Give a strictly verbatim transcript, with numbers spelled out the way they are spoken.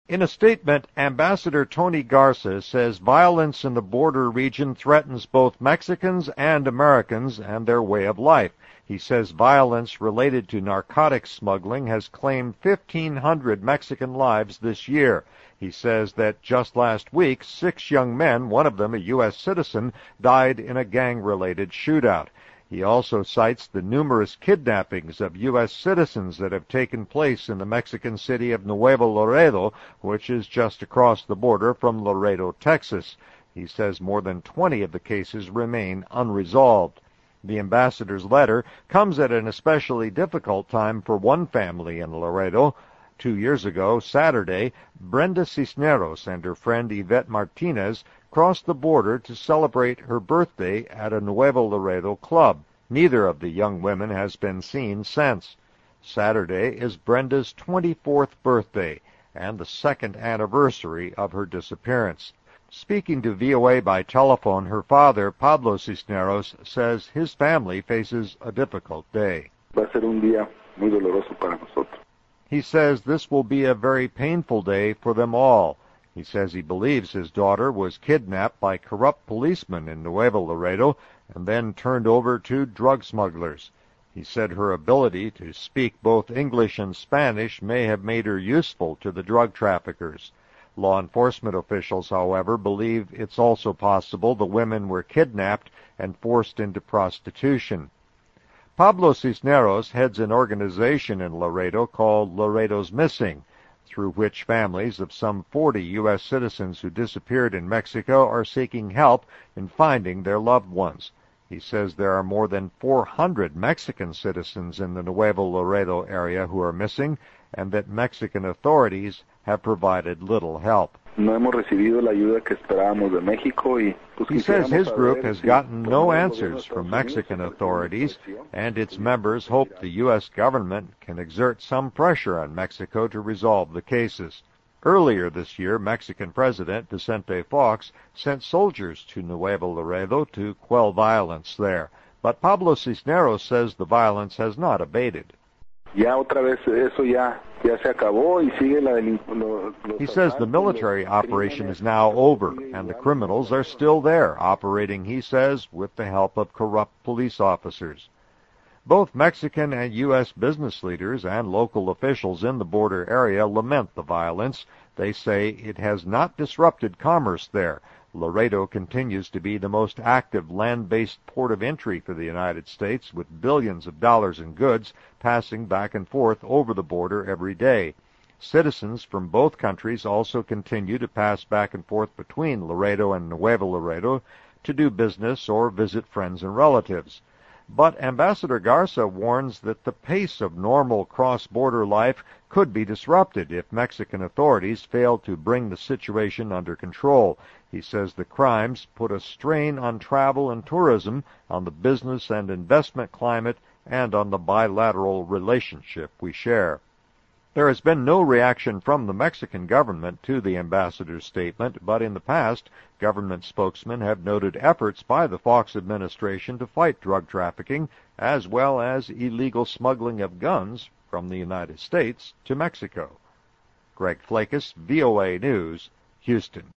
In a statement, Ambassador Tony Garza says violence in the border region threatens both Mexicans and Americans and their way of life. He says violence related to narcotics smuggling has claimed fifteen hundred Mexican lives this year. He says that just last week, six young men, one of them a U S citizen, died in a gang-related shootout. He also cites the numerous kidnappings of U S citizens that have taken place in the Mexican city of Nuevo Laredo, which is just across the border from Laredo, Texas. He says more than twenty of the cases remain unresolved. The ambassador's letter comes at an especially difficult time for one family in Laredo. Two years ago, Saturday, Brenda Cisneros and her friend Yvette Martinez crossed the border to celebrate her birthday at a Nuevo Laredo club. Neither of the young women has been seen since. Saturday is Brenda's twenty-fourth birthday and the second anniversary of her disappearance. Speaking to V O A by telephone, her father, Pablo Cisneros, says his family faces a difficult day. Va a ser un día muy doloroso para nosotros. He says this will be a very painful day for them all. He says he believes his daughter was kidnapped by corrupt policemen in Nuevo Laredo and then turned over to drug smugglers. He said her ability to speak both English and Spanish may have made her useful to the drug traffickers. Law enforcement officials, however, believe it's also possible the women were kidnapped and forced into prostitution. Pablo Cisneros heads an organization in Laredo called Laredo's Missing, through which families of some forty U S citizens who disappeared in Mexico are seeking help in finding their loved ones. He says there are more than four hundred Mexican citizens in the Nuevo Laredo area who are missing, and that Mexican authorities have provided little help. No hemos recibido la ayuda que esperábamos de México y pues He says his group has gotten no answers from Mexican authorities, and its members hope the U S government can exert some pressure on Mexico to resolve the cases. Earlier this year, Mexican President Vicente Fox sent soldiers to Nuevo Laredo to quell violence there, but Pablo Cisneros says the violence has not abated. Ya otra vez eso ya ya se acabó y sigue la lo, lo, He says the military operation is now over, and the criminals are still there, operating, he says, with the help of corrupt police officers. Both Mexican and U S business leaders and local officials in the border area lament the violence. They say it has not disrupted commerce there. Laredo continues to be the most active land-based port of entry for the United States, with billions of dollars in goods passing back and forth over the border every day. Citizens from both countries also continue to pass back and forth between Laredo and Nuevo Laredo to do business or visit friends and relatives. But Ambassador Garza warns that the pace of normal cross-border life could be disrupted if Mexican authorities fail to bring the situation under control. He says the crimes put a strain on travel and tourism, on the business and investment climate, and on the bilateral relationship we share. There has been no reaction from the Mexican government to the ambassador's statement, but in the past, government spokesmen have noted efforts by the Fox administration to fight drug trafficking, as well as illegal smuggling of guns from the United States to Mexico. Greg Flakus, V O A News, Houston.